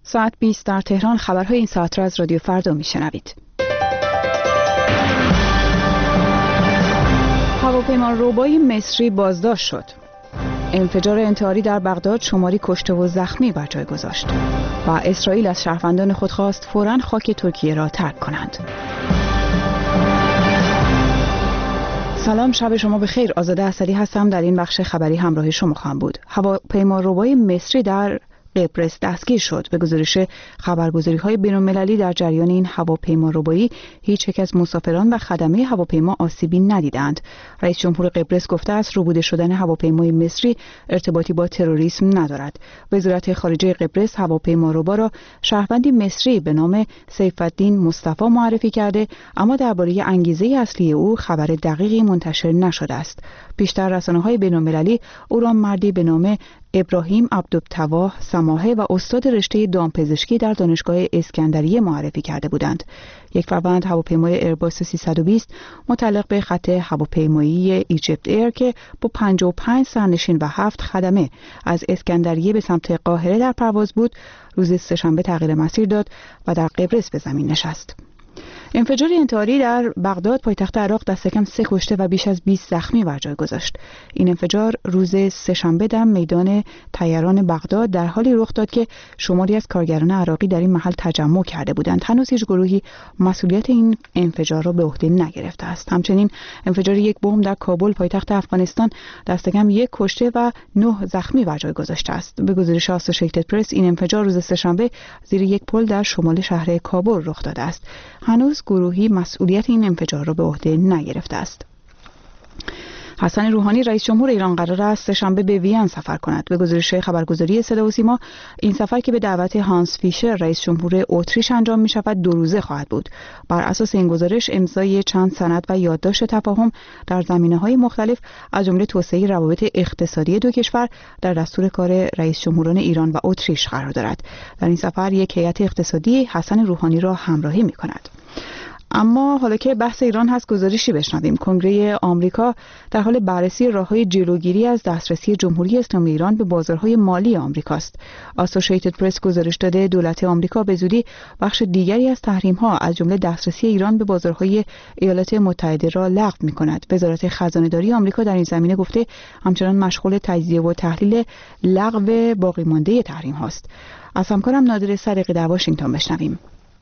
ساعت 20 در تهران. خبرهای این ساعت را از رادیو فردا میشنوید. هواپیما روبای مصری بازداشت شد. انفجار انتحاری در بغداد شماری کشته و زخمی بر جای گذاشت و اسرائیل از شهروندان خود خواست فوراً خاک ترکیه را ترک کنند. سلام، شب شما بخیر. آزاده اسدی هستم. در این بخش خبری همراه شما خواهم بود. هواپیما روبای مصری در قبرس دستگیر شد. به گزارش خبرگزاری‌های بین‌المللی در جریان این هواپیما ربایی هیچ یک از مسافران و خدمه هواپیما آسیبی ندیدند. رئیس جمهور قبرس گفته است ربوده شدن هواپیمای مصری ارتباطی با تروریسم ندارد. وزارت خارجه قبرس هواپیما ربا را شهروندی مصری به نام سیف‌الدین مصطفی معرفی کرده، اما درباره انگیزه اصلی او خبر دقیقی منتشر نشده است. پیشتر رسانه‌های بین‌المللی او را مردی به نام ابراهیم عبدالتواه سماحه و استاد رشته دامپزشکی در دانشگاه اسکندریه معرفی کرده بودند. یک فروند هواپیمای ایرباس 320 متعلق به خط هواپیمایی ایجیپت ایر که با 55 سرنشین و 7 خدمه از اسکندریه به سمت قاهره در پرواز بود، روز سه‌شنبه تغییر مسیر داد و در قبرس به زمین نشست. انفجار انتحاری در بغداد پایتخت عراق دست کم 3 کشته و بیش از 20 زخمی بر جای گذاشت. این انفجار روز سه‌شنبه در میدان طیران بغداد در حالی رخ داد که شماری از کارگران عراقی در این محل تجمع کرده بودند. هنوز هیچ گروهی مسئولیت این انفجار را به عهده نگرفته است. همچنین انفجار یک بمب در کابل پایتخت افغانستان دست کم 1 کشته و 9 زخمی بر جای گذاشته است. به گزارش آسوشیتد پرس این انفجار روز سه‌شنبه زیر یک پل در شمال شهر کابل رخ داده است. هنوز گروهی مسئولیت این انفجار را به عهده نگرفته است. حسن روحانی رئیس جمهور ایران قرار است سه‌شنبه به وین سفر کند. به گزارش خبرگزاری صدا و سیما این سفر که به دعوت هانس فیشر رئیس جمهور اتریش انجام می شود 2 روزه خواهد بود. بر اساس این گزارش امضای چند سند و یادداشت تفاهم در زمینه‌های مختلف از جمله توسعه روابط اقتصادی دو کشور در دستور کار رئیس جمهوران ایران و اتریش قرار دارد. در این سفر یک هیئت اقتصادی حسن روحانی را همراهی می کند. اما حالا که بحث ایران هست گزارشی بشنویم. کنگره آمریکا در حال بررسی راه‌های جلوگیری از دسترسی جمهوری اسلامی ایران به بازارهای مالی آمریکاست. آسوشیتد پرس گزارش داده دولت آمریکا به زودی بخش دیگری از تحریم‌ها از جمله دسترسی ایران به بازارهای ایالات متحده را لغو می‌کند. وزارت خزانه‌داری آمریکا در این زمینه گفته همچنان مشغول تجزیه و تحلیل لغو باقی مانده تحریم‌هاست. از همکارم نادر صدیقی در واشنگتن بشنویم.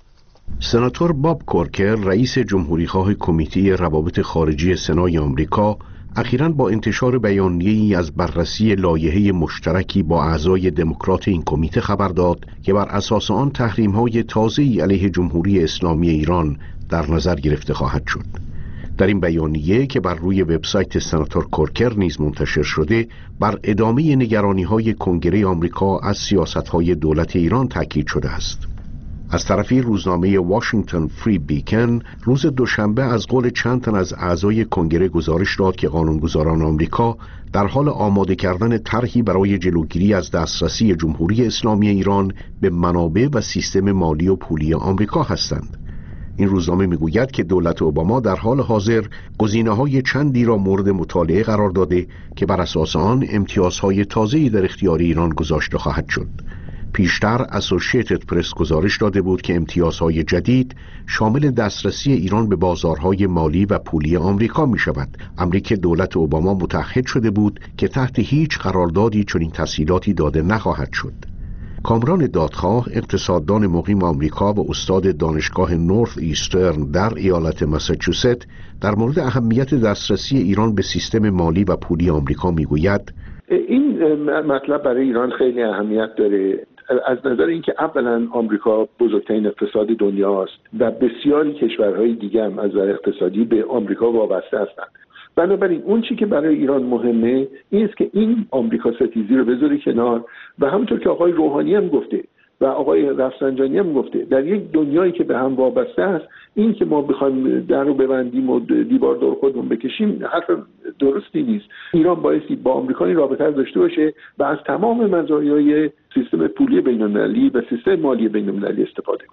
سناتور باب کورکر رئیس جمهوریخواه کمیته روابط خارجی سنای آمریکا اخیراً با انتشار بیانیه‌ای از بررسی لایحه مشترکی با اعضای دموکرات این کمیته خبر داد که بر اساس آن تحریم‌های تازه‌ای علیه جمهوری اسلامی ایران در نظر گرفته خواهد شد. در این بیانیه که بر روی وبسایت سناتور کورکر نیز منتشر شده بر ادامه نگرانی‌های کنگره آمریکا از سیاست‌های دولت ایران تاکید شده است. از طرفی روزنامه واشنگتن فری بیکن روز دوشنبه از قول چند تن از اعضای کنگره گزارش داد که قانونگذاران آمریکا در حال آماده کردن طرحی برای جلوگیری از دسترسی جمهوری اسلامی ایران به منابع و سیستم مالی و پولی آمریکا هستند. این روزنامه میگوید که دولت اوباما در حال حاضر گزینه‌های چندی را مورد مطالعه قرار داده که بر اساس آن امتیازهای تازه‌ای در اختیار ایران گذاشته خواهد شد. پیشتر اسوشیتد پرس گزارش داده بود که امتیازهای جدید شامل دسترسی ایران به بازارهای مالی و پولی آمریکا می شود، امری که دولت اوباما متعهد شده بود که تحت هیچ قراردادی چنین تسهیلاتی داده نخواهد شد. کامران دادخواه اقتصاددان مقیم آمریکا و استاد دانشگاه نورث ایسترن در ایالت ماساچوست در مورد اهمیت دسترسی ایران به سیستم مالی و پولی آمریکا می گوید این مطلب برای ایران خیلی اهمیت داره، از نظر اینکه اولا آمریکا بزرگترین اقتصاد دنیا است و بسیاری کشورهای دیگه هم از نظر اقتصادی به آمریکا وابسته هستند. بنابراین اون چی که برای ایران مهمه این است که این آمریکا ستیزی رو بذاره کنار و همونطور که آقای روحانی هم گفته و آقای رفسنجانی هم گفته در یک دنیایی که به هم وابسته است این که ما بخوایم در رو ببندیم و دیوار دور خودمون بکشیم حرف درستی نیست. ایران بایستی با آمریکا این رابطه داشته باشه و از تمام مزایای سیستم پولی بین‌المللی و سیستم مالی بین‌المللی استفاده کنه.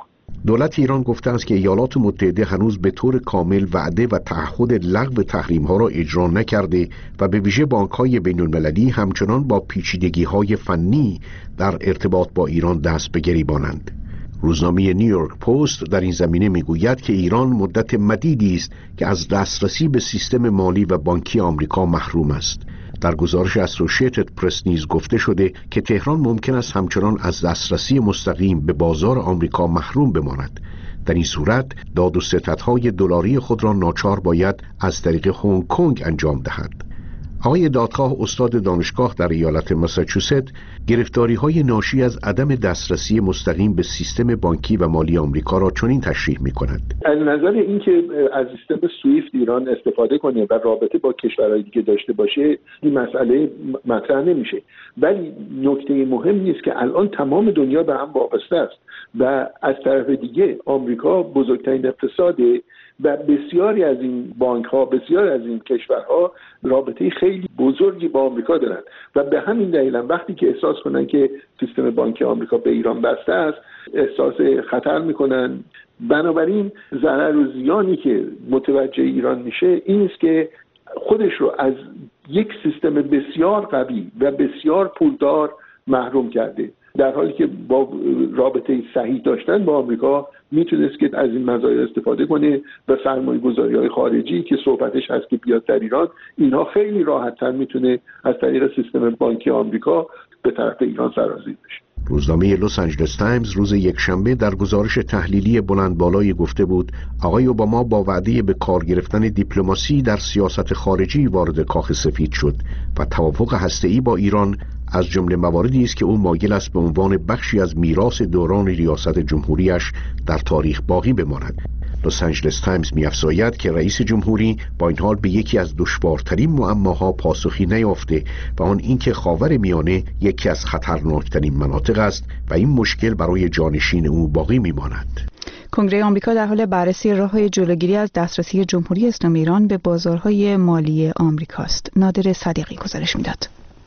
دولت ایران گفته است که ایالات متحده هنوز به طور کامل وعده و تعهد لغو تحریم‌ها را اجرا نکرده و به ویژه بانک‌های بین‌المللی همچنان با پیچیدگی‌های فنی در ارتباط با ایران دست به گریبانند. روزنامه نیویورک پست در این زمینه میگوید که ایران مدت مدیدی است که از دسترسی به سیستم مالی و بانکی آمریکا محروم است. در گزارش اسوشییتد پرس نیز گفته شده که تهران ممکن است همچنان از دسترسی مستقیم به بازار آمریکا محروم بماند. در این صورت داد و ستدهای دلاری خود را ناچار باید از طریق هنگ کنگ انجام دهد. آقای دادخواه استاد دانشگاه در ایالت ماساچوست گرفتاری‌های ناشی از عدم دسترسی مستقیم به سیستم بانکی و مالی آمریکا را چنین تشریح می‌کند. از نظر اینکه از سیستم سویفت ایران استفاده کنه و رابطه با کشورهای دیگه داشته باشه، این مسئله مطرح نمیشه. ولی نکته مهم نیست که الان تمام دنیا به هم وابسته است و از طرف دیگه آمریکا بزرگترین اقتصاده و بسیاری از این بانک‌ها، بسیاری از این کشورها رابطه خیلی بزرگی با آمریکا دارند و به همین دلیل وقتی که احساس کنن که سیستم بانکی آمریکا به ایران بسته است، احساس خطر میکنن. بنابراین ضرر و زیانی که متوجه ایران میشه این است که خودش رو از یک سیستم بسیار قوی و بسیار پولدار محروم کرده، در حالی که با رابطه صحیح داشتن با آمریکا میتونست که از این مزایا استفاده کنه و سرمایه‌گذاری‌های خارجی که صحبتش هست که بیاد در ایران، اینها خیلی راحت‌تر میتونه از طریق سیستم بانکی آمریکا به طرف ایران سرازیر بشه. روزنامه لس آنجلس تایمز روز یکشنبه در گزارش تحلیلی بلند بالایی گفته بود آقای اوباما با وعده به کار گرفتن دیپلماسی در سیاست خارجی وارد کاخ سفید شد و توافق هسته‌ای با ایران از جمله مواردی است که او مایل است به عنوان بخشی از میراث دوران ریاست جمهوریش در تاریخ باقی بماند. لس آنجلس تایمز می‌افزاید که رئیس جمهوری با این حال به یکی از دشوارترین معماها پاسخی نیافته و آن اینکه خاورمیانه یکی از خطرناکترین مناطق است و این مشکل برای جانشین او باقی می‌ماند. کنگره آمریکا در حال بررسی راه‌های جلوگیری از دسترسی جمهوری اسلامی ایران به بازارهای مالی آمریکاست. نادر صدیقی گزارش می‌داد.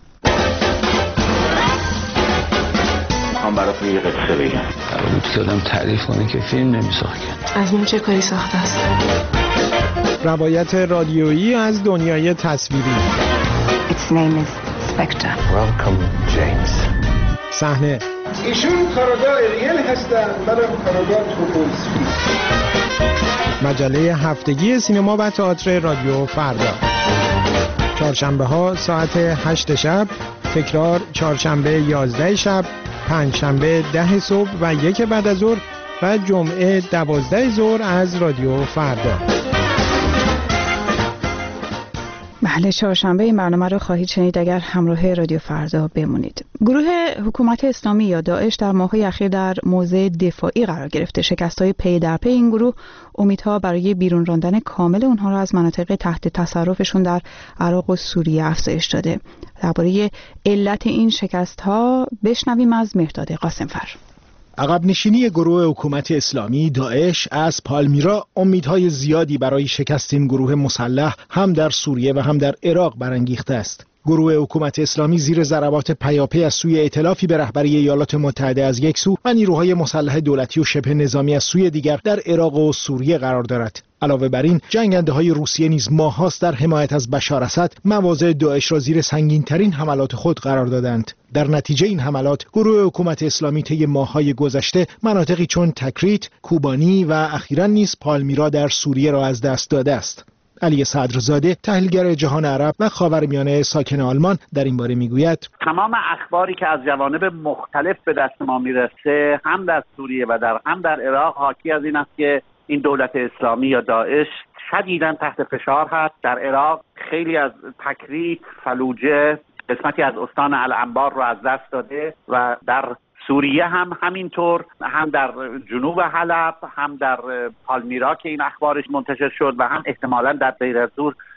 براتون یه قصه بگم. قرار بود که آدم تعریف کنه که فیلم نمی‌ساخت. از اون چه کاری ساخته است؟ روایت رادیویی از دنیای تصویری. Its name is Spectre. Welcome James. صحنه. ایشون کارگاه ریل هستن، منم کارگاه توپولسکی. مجله هفتگی سینما و تئاتر رادیو فردا. چهارشنبه ها ساعت 8 شب، تکرار چهارشنبه 11 شب، پنجشنبه 10 صبح و 1 بعد از ظهر و جمعه 12 ظهر از رادیو فردا. بله، چهارشنبه این برنامه رو خواهید شنید اگر همراه رادیو فردا بمونید. گروه حکومت اسلامی یا داعش در ماه‌های اخیر در موضع دفاعی قرار گرفته. شکست‌های پی در پی این گروه امیدها برای بیرون راندن کامل اونها را از مناطق تحت تصرفشون در عراق و سوریه افزایش داده. درباره علت این شکست‌ها بشنویم از مهرداد قاسمفر. عقب نشینی گروه حکومت اسلامی داعش از پالمیرا امیدهای زیادی برای شکست این گروه مسلح هم در سوریه و هم در عراق برانگیخته است. گروه حکومت اسلامی زیر ضربات پیاپی از سوی ائتلافی به رهبری ایالات متحده از یک سو و نیروهای مسلح دولتی و شبه نظامی از سوی دیگر در عراق و سوریه قرار دارد. علاوه بر این جنگنده‌های روسیه نیز ماه‌هاست در حمایت از بشار اسد مواضع داعش را زیر سنگین‌ترین حملات خود قرار دادند. در نتیجه این حملات گروه حکومت اسلامی طی ماه‌های گذشته مناطقی چون تکریت، کوبانی و اخیراً نیز پالمیرا در سوریه را از دست داده است. علی صدرزاده تحلیلگر جهان عرب و خاورمیانه ساکن آلمان در این باره میگوید تمام اخباری که از جوانب مختلف به دست ما میرسه هم در سوریه و هم در عراق حاکی از این است که این دولت اسلامی یا داعش شدیداً تحت فشار هست. در عراق خیلی از تکریت، فلوجه، قسمتی از استان الانبار رو از دست داده و در سوریه هم همینطور، هم در جنوب حلب، هم در پالمیرا که این اخبارش منتشر شد و هم احتمالاً در دیر الزور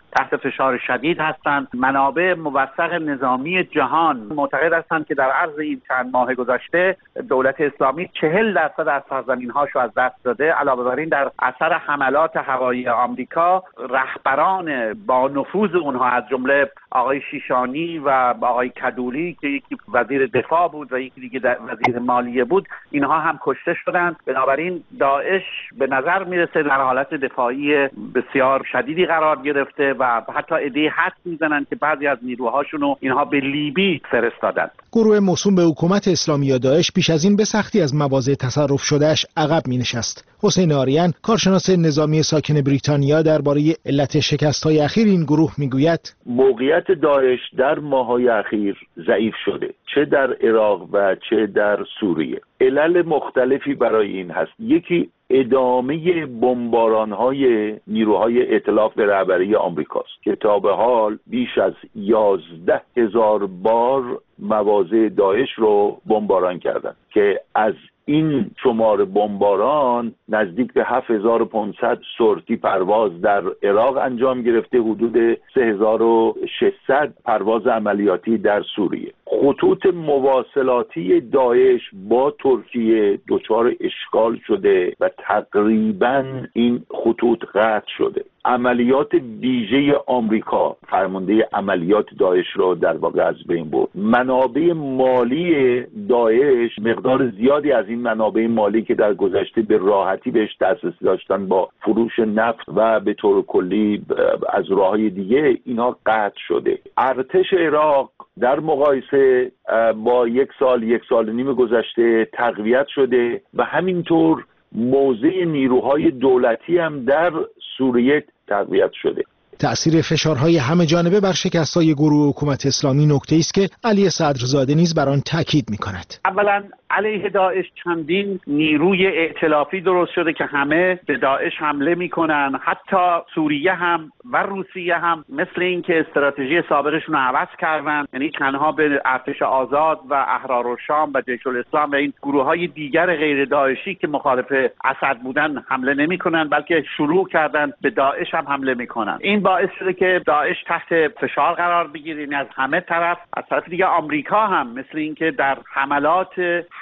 تحت فشار شدید هستند. منابع موثق نظامی جهان معتقد هستند که در عرض این چند ماه گذشته دولت اسلامی 40% از سرزمین‌هاش رو از دست داده. علاوه بر این در اثر حملات هوایی آمریکا رهبران با نفوذ اونها از جمله آقای شیشانی و آقای کدوری که یکی وزیر دفاع بود و یکی دیگه وزیر مالیه بود، اینها هم کشته شدند. بنابراین داعش به نظر میرسه در حالت دفاعی بسیار شدیدی قرار گرفته و حتی ایده حد میزنن که بعضی از نیروهاشون رو اینها به لیبی فرستادن. گروه موسوم به حکومت اسلامی یا داعش پیش از این به سختی از مواضع تصرف شدهش عقب مینشست. حسین آریان، کارشناس نظامی ساکن بریتانیا، درباره علت شکست‌های اخیر این گروه میگوید: موقعیت داعش در ماه‌های اخیر ضعیف شده، چه در عراق و چه در سوریه. علل مختلفی برای این هست. یکی ادامه بمباران‌های نیروهای ائتلاف به رهبری آمریکاست که تا به حال بیش از 11,000 بار مواضع داعش رو بمباران کردند که از این شمار بمباران نزدیک به 7500 سورتی پرواز در عراق انجام گرفته، حدود 3600 پرواز عملیاتی در سوریه. خطوط مواصلاتی داعش با ترکیه دچار اشکال شده و تقریباً این خطوط قطع شده. عملیات ویژه آمریکا فرمانده عملیات داعش را در واقع از بین برد. منابع مالی داعش، مقدار زیادی از این منابع مالی که در گذشته به راحتی بهش دسترسی داشتن با فروش نفت و به طور کلی از راههای دیگه، اینها قطع شده. ارتش عراق در مقایسه با یک سال و نیم گذشته تقویت شده و همینطور موضع نیروهای دولتی هم در سوریه تقویت شده. تأثیر فشارهای همه جانبه بر شکست‌های گروه حکومت اسلامی نکته‌ای است که علی صدرزاده نیز بر آن تاکید می‌کند. اولا علیه داعش چندین نیروی ائتلافی درست شده که همه به داعش حمله میکنن. حتی سوریه هم و روسیه هم مثل این که استراتژی سابقشون رو عوض کردن، یعنی تنها به ارتش آزاد و احرارالشام و جیش الاسلام و این گروه‌های دیگر غیر داعشی که مخالف اسد بودن حمله نمیکنن، بلکه شروع کردن به داعش هم حمله میکنن. این باعث شده که داعش تحت فشار قرار بگیره، یعنی از همه طرف. از طرف دیگه آمریکا هم مثل این که در حملات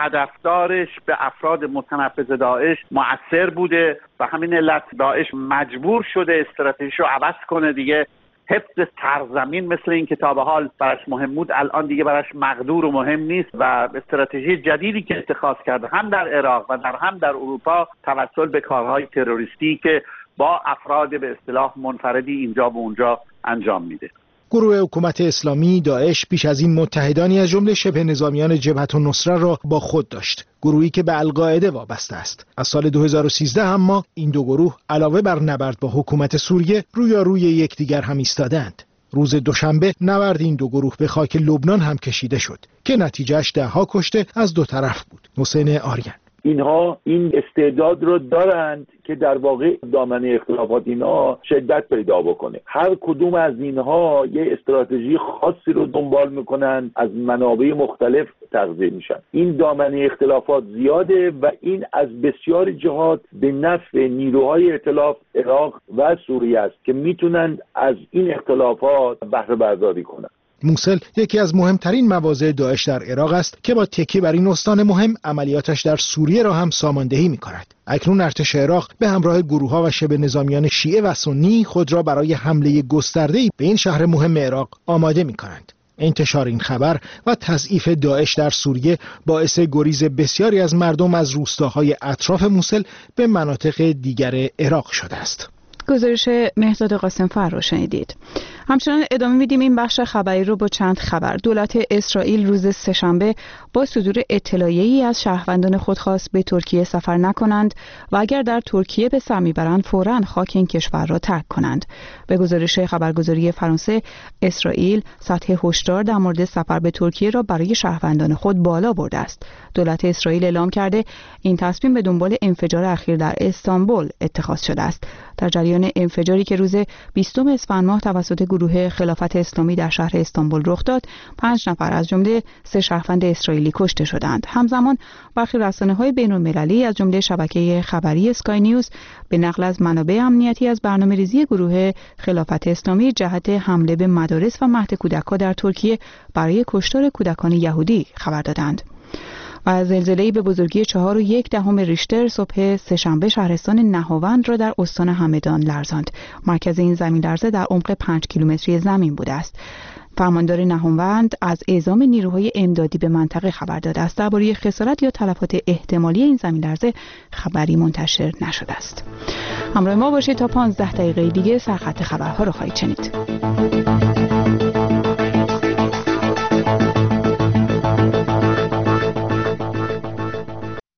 هدفدارش به افراد متنفذ داعش مؤثر بوده و همین علت داعش مجبور شده استراتژیشو عوض کنه دیگه. حفظ سرزمین مثل این که تا به حال براش مهم بود الان دیگه براش مقدور و مهم نیست و استراتژی جدیدی که اتخاذ کرده هم در عراق و هم در اروپا توسل به کارهای تروریستی که با افراد به اصطلاح منفردی اینجا و اونجا انجام میده. گروه حکومت اسلامی داعش پیش از این متحدانی از جمله شبه نظامیان جبهت النصره را با خود داشت، گروهی که به القاعده وابسته است. از سال 2013 اما این دو گروه علاوه بر نبرد با حکومت سوریه روی یکدیگر هم ایستادند. روز دوشنبه نبرد این دو گروه به خاک لبنان هم کشیده شد که نتیجهش 10 کشته از دو طرف بود. حسین آریان: اینها این استعداد رو دارند که در واقع دامنه اختلافات اینها شدت پیدا بکنه. هر کدوم از اینها یه استراتژی خاصی رو دنبال میکنن، از منابع مختلف تغذیه میشن. این دامنه اختلافات زیاده و این از بسیار جهات به نفع نیروهای ائتلاف عراق و سوریه است که میتونن از این اختلافات بهره برداری کنن. موصل یکی از مهمترین مواضع داعش در عراق است که با تکیه بر این استان مهم عملیاتش در سوریه را هم ساماندهی می‌کند. اکنون ارتش عراق به همراه گروه‌ها و شبه نظامیان شیعه و سنی خود را برای حمله گسترده‌ای به این شهر مهم عراق آماده می‌کنند. انتشار این خبر و تضعیف داعش در سوریه باعث گریز بسیاری از مردم از روستاهای اطراف موصل به مناطق دیگر عراق شده است. گزارش مهرداد قاسم‌فر رو شنیدید. همچنان ادامه میدیم این بخش خبری رو با چند خبر. دولت اسرائیل روز سه‌شنبه با صدور اطلاعیه‌ای از شهروندان خود خواست به ترکیه سفر نکنند و اگر در ترکیه به سر میبرند فوراً خاک این کشور را ترک کنند. به گزارش خبرگزاری فرانسه، اسرائیل سطح هشدار در مورد سفر به ترکیه را برای شهروندان خود بالا برده است. دولت اسرائیل اعلام کرده این تصمیم به دنبال انفجار اخیر در استانبول اتخاذ شده است. در جریان انفجاری که روز 20 اسفند ماه توسط گروه خلافت اسلامی در شهر استانبول رخ داد، 5 نفر از جمله 3 شهروند اسرائیلی کشته شدند. همزمان برخی رسانه‌های بین‌المللی از جمله شبکه خبری اسکای نیوز به نقل از منابع امنیتی از برنامه‌ریزی گروه خلافت اسلامی جهت حمله به مدارس و مهد کودک‌ها در ترکیه برای کشتار کودکان یهودی خبر دادند. و زلزله‌ای به بزرگی 4.1 ریشتر صبح سه‌شنبه شهرستان نهاوند را در استان همدان لرزاند. مرکز این زمین‌لرزه در عمق 5 کیلومتری زمین بوده است. فرماندار نهاوند از اعزام نیروهای امدادی به منطقه خبر داده است. درباره خسارت یا تلفات احتمالی این زمین‌لرزه خبری منتشر نشده است. همراه ما باشید تا 15 دقیقه دیگه سرخط خبرها را خواهید شنید.